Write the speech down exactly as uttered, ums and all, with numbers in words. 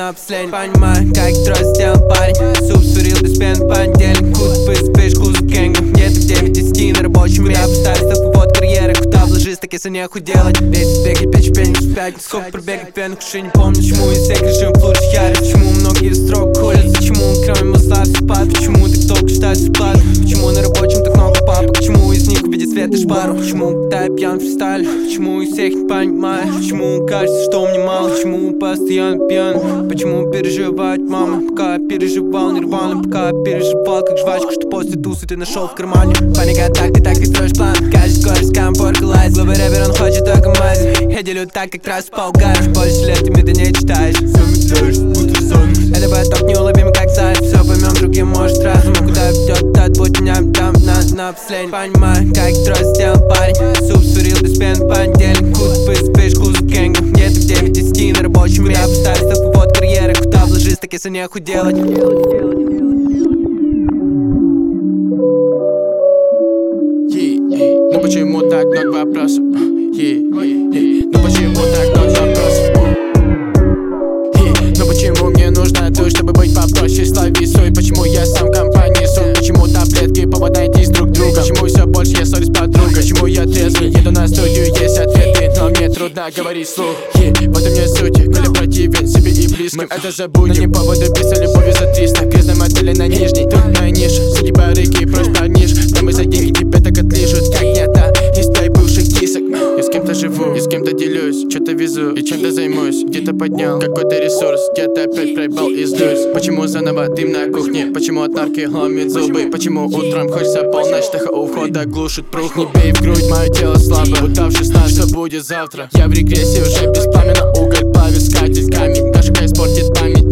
на последний. Понимаю, как трое сделал парень. Суп сварил без пены в понедельник. Куда спишь, кузу кенга. Где-то в девять десяти на рабочем. Куда поставить ставку, вот карьеры. Куда вложись, так если нехуй делать. Десять бегать, пять пенек в пятницу. Сколько пробегать пенок, уж и не помню. Почему из всех режим лучше ярость. Почему многие строк ходят. Почему кроме масла все спад. Почему так долго считаешь вклад. Почему на рабочем так много папок. Почему из них увидит свет и шпару. Почему когда я пьян фристайль. Почему из всех не понимаю. Почему кажется, что мне мало. Почему постоянно пьян. Почему переживать мама. Пока я переживал нирвану. Пока я переживал как жвачку. Что после тусы ты нашел в кармане. Паника так, ты так и строишь план. Каждый скорость, комфорт, лайт. Главный рэпер, он хочет только мази. Я делю так, как раз полгаешь. Больше лет ты мне не читаешь. Замедляешь, будто сон. Это поток неуловимый, как заяц. Все поймем, другим может разум. Куда ведет этот путь, меня там на, на последний. Понимаю, как трое сделал парень. Суп сварил без пены в понедельник. Куда спишь, кузу кенга. Где-то в девять десяти на рабочем. Куда поставить ставку, вот карьеры. Куда вложись, так если нехуй делать. Ну почему так много вопросов? Yeah, yeah. Ну почему так много вопросов? Yeah. Ну почему мне нужна ты, чтобы быть попроще? Слови свой, почему я сам компании су? Почему таблетки попадайтесь друг друга? Почему все больше я ссорюсь с подругой? Почему я трезвый, еду на студию, есть ответы, но мне трудно говорить вслух. Yeah. Вот и мне сути, коли противен себе и близким. Мы это забудем, но не поводу писать любовью за триста. Грязной модели на нижней, тут моя ниша. Среди барыги прочь парниш, там и за деньги тебя так отлижут. Как не та, из твоих бывших кисок. Я с кем-то живу, я с кем-то делюсь, что-то везу и чем-то займусь. Где-то поднял какой-то ресурс, где-то опять проебал и сдусь. Почему заново дым на кухне? Почему от нарки ломит зубы? Почему утром хочется полночь, тихо у входа глушит прух? Не бей в грудь, мое тело слабо, уставший сна, что будет завтра? Я в регрессии уже беспламенно, уголь плавит, скатерть камень. Даже испортит память.